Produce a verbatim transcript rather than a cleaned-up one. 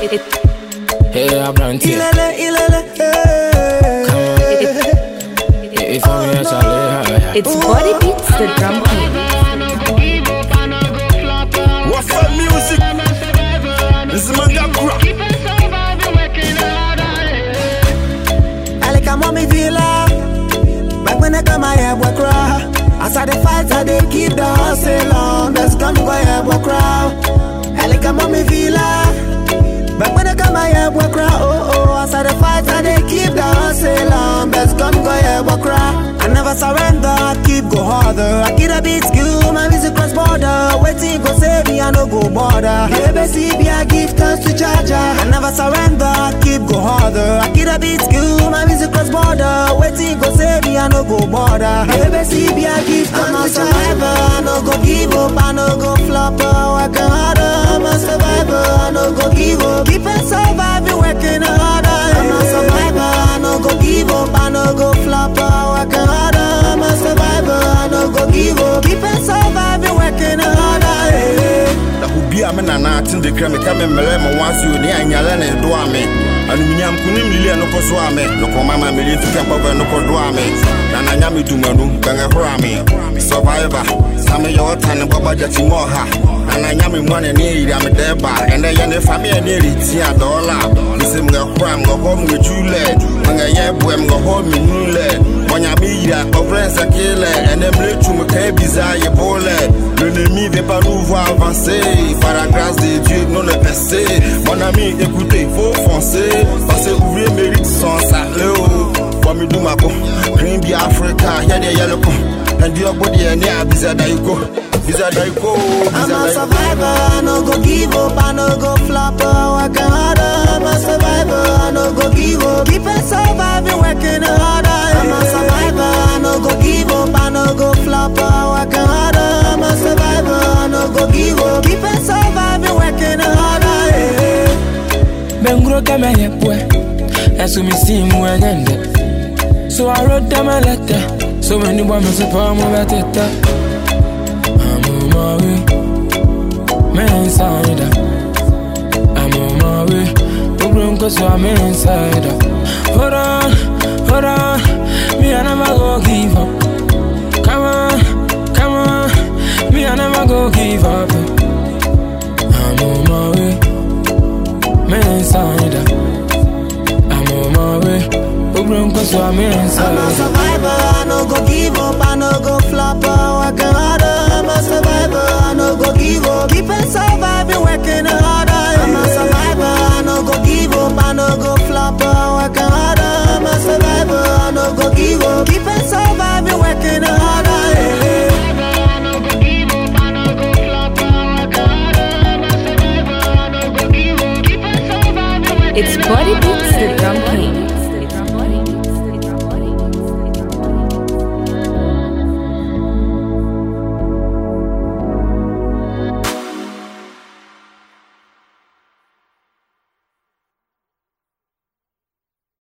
Hey, I'm Branty. Ilele, ilele, hey. Come on. If I'm here, Charlie. It's Body Beats, the drum king. What's up, music? This is my girl. I like a mommy villa. Back when I come, my hair will cry. As I the fight, I they keep the hustle on. That's coming, my hair will cry. I like a mommy villa. Back when I come, my hair will cry. Oh, oh, as I the fight, I they keep the hustle on. That's coming, my hair will cry. I never surrender, I keep go harder. I keep a beat skill, my music cross border. Waiting go save me, I no go border. A B C B, I give thanks to Charger. I never surrender, I keep go harder. I keep a beat skill, my music cross border. Waiting go save me, I no go border. A B C B, I give thanks to Charger. I no go give up, I no go flop. Working harder, I'm a survivor. I no go give up, keep on surviving, working harder. I'm a survivor, I no go give up, I no go flop. Working harder, I'm a survivor. I no go give up, keep on surviving, working harder. Da hubia me na na tin de kra me ka me mele mo wansi oni anyale na do ame aluminium kunim lile no ko so ame no ko mama me li tuka pa no ko do ame na na nya me dumanu banga horo ame survivor same yo tan baba jati mo ha na na nya me mo na ne ira me de ba ene ye ne fa me ne ri ti a dollar nisim ga horo am go ho me jule manga ye boem go ho me nule monya me ira o friends akile ene mle tu me ka biza ye bole l'ennemi veut pas nous voir avancer. Par la grâce de Dieu, non le passer. Mon ami, écoutez, faut foncer. Parce que ouvrier mérite son salaire. For me do my go. Green be Africa, yeah, yeah, yellow. And your body and yeah, bizarre that you go. Bizarre that you go. I'm a survivor, I no go give up, I no go flop. Working harder, I'm a survivor, I no go give up. Keep on surviving, working harder. I'm a survivor, I no go give up, I no go flop. Working harder, I'm a survivor, I no go give up. Keep on surviving, working harder. Bengro kama yekwe. Esu misimu enyende. So I wrote them a letter. So many women support me better. I'm on my way. Man inside. I'm on my way. Problem cause I'm inside. Hold on, hold on. Me I never go give up. Come on, come on. Me I never go give up. I'm on my way. Man inside. I'm on my way. Cause I'm inside. I'm a survivor, I no go give up, I no go flop. Working harder, I'm a survivor, I no go give up. Keep on surviving, working harder. I'm a survivor, I no go give up, I no go flop. Working harder, I'm a survivor, I no go give up. Keep on surviving, working harder. It's Body Beats, the drum king.